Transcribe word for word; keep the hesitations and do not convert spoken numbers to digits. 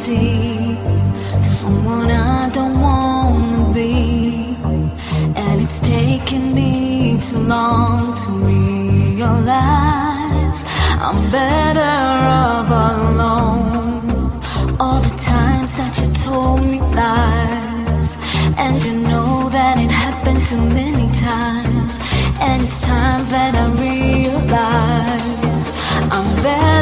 see someone I don't wanna be, and it's taken me too long to realize I'm better off alone. All the times that you told me lies, and you know that it happened too many times, and it's time that I realize I'm better